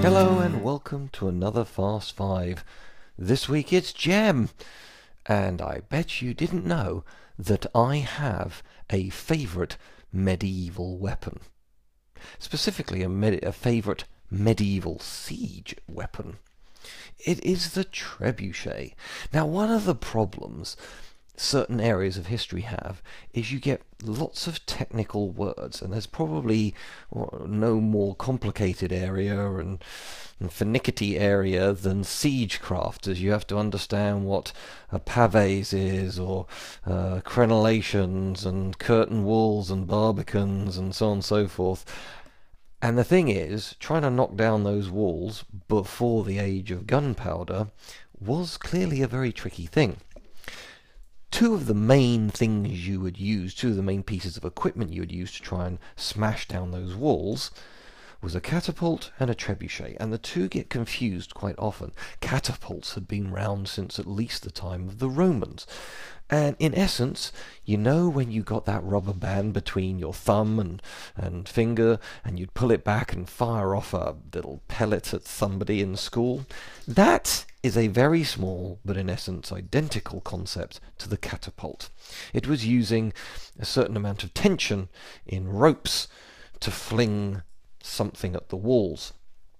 Hello and welcome to another Fast Five. This week it's Gem, and I bet you didn't know that I have a favourite medieval weapon. Specifically a favourite medieval siege weapon. It is the trebuchet. Now, one of the problems certain areas of history have is you get lots of technical words, and there's probably no more complicated area and finicky area than siegecraft, as you have to understand what a paves is, or crenellations and curtain walls and barbicans and so on and so forth. And the thing is, trying to knock down those walls before the age of gunpowder was clearly a very tricky thing. Two of the main things you would use, two of the main pieces of equipment you would use to try and smash down those walls was a catapult and a trebuchet, and the two get confused quite often. Catapults had been round since at least the time of the Romans, and in essence, you know when you got that rubber band between your thumb and finger, and you'd pull it back and fire off a little pellet at somebody in school? That is a very small, but in essence identical concept to the catapult. It was using a certain amount of tension in ropes to fling something at the walls.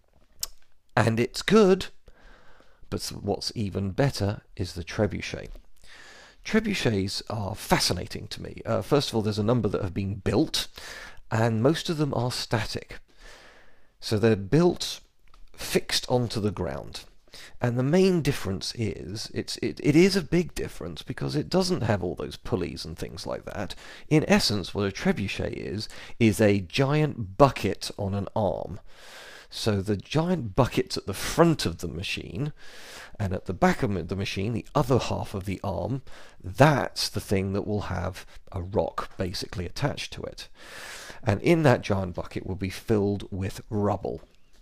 And it's good, but what's even better is the trebuchet. Trebuchets are fascinating to me. First of all, there's a number that have been built, and most of them are static. So they're built fixed onto the ground. And the main difference is, it is a big difference because it doesn't have all those pulleys and things like that. In essence, what a trebuchet is a giant bucket on an arm. So the giant bucket's at the front of the machine, and at the back of the machine, the other half of the arm, that's the thing that will have a rock basically attached to it. And in that giant bucket will be filled with rubble.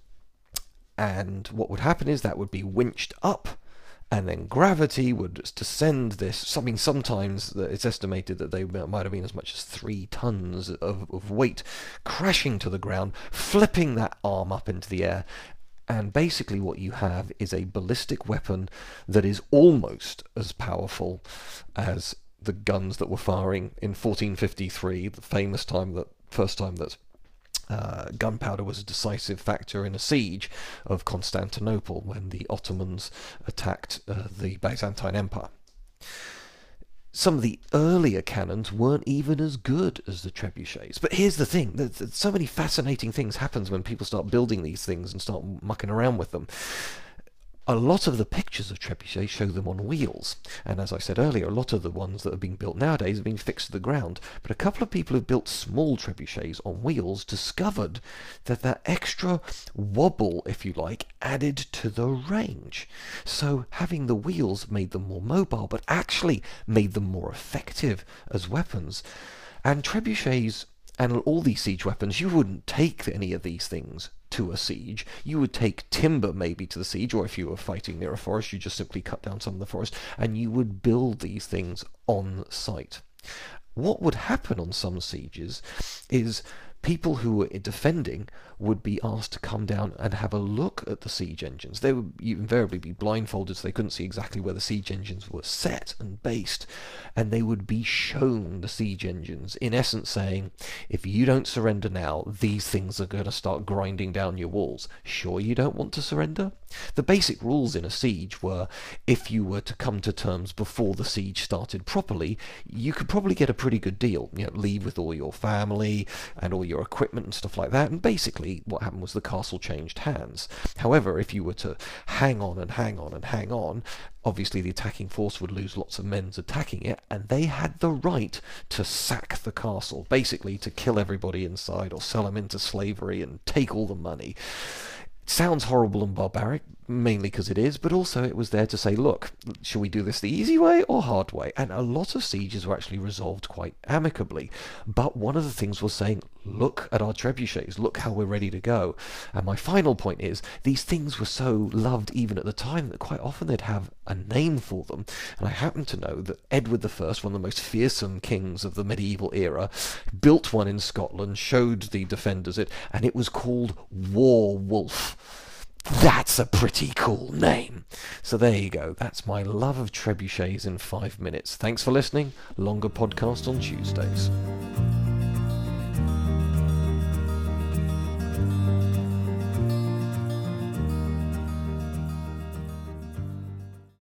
And what would happen is that would be winched up, and then gravity would descend this. Sometimes it's estimated that they might have been as much as 3 tons of weight crashing to the ground, flipping that arm up into the air. And basically what you have is a ballistic weapon that is almost as powerful as the guns that were firing in 1453, the famous first time that gunpowder was a decisive factor in a siege of Constantinople when the Ottomans attacked the Byzantine Empire. Some of the earlier cannons weren't even as good as the trebuchets. But here's the thing, so many fascinating things happen when people start building these things and start mucking around with them. A lot of the pictures of trebuchets show them on wheels, and as I said earlier, a lot of the ones that are being built nowadays have been fixed to the ground. But a couple of people who built small trebuchets on wheels discovered that extra wobble, if you like, added to the range. So having the wheels made them more mobile, but actually made them more effective as weapons. And trebuchets and all these siege weapons, you wouldn't take any of these things to a siege. You would take timber maybe to the siege, or if you were fighting near a forest, you just simply cut down some of the forest, and you would build these things on site. What would happen on some sieges is people who were defending would be asked to come down and have a look at the siege engines. They would invariably be blindfolded, so they couldn't see exactly where the siege engines were set and based, and they would be shown the siege engines, in essence saying, if you don't surrender now, these things are going to start grinding down your walls. Sure you don't want to surrender? The basic rules in a siege were, if you were to come to terms before the siege started properly, you could probably get a pretty good deal. Leave with all your family and all your equipment and stuff like that, and basically what happened was the castle changed hands. However, if you were to hang on and hang on and hang on, obviously the attacking force would lose lots of men attacking it, and they had the right to sack the castle, basically to kill everybody inside or sell them into slavery and take all the money. It sounds horrible and barbaric, mainly because it is, but also it was there to say, look, shall we do this the easy way or hard way? And a lot of sieges were actually resolved quite amicably. But one of the things was saying, look at our trebuchets, look how we're ready to go. And my final point is, these things were so loved even at the time that quite often they'd have a name for them. And I happen to know that Edward I, one of the most fearsome kings of the medieval era, built one in Scotland, showed the defenders it, and it was called War Wolf. That's a pretty cool name. So there you go. That's my love of trebuchets in 5 minutes. Thanks for listening. Longer podcast on Tuesdays.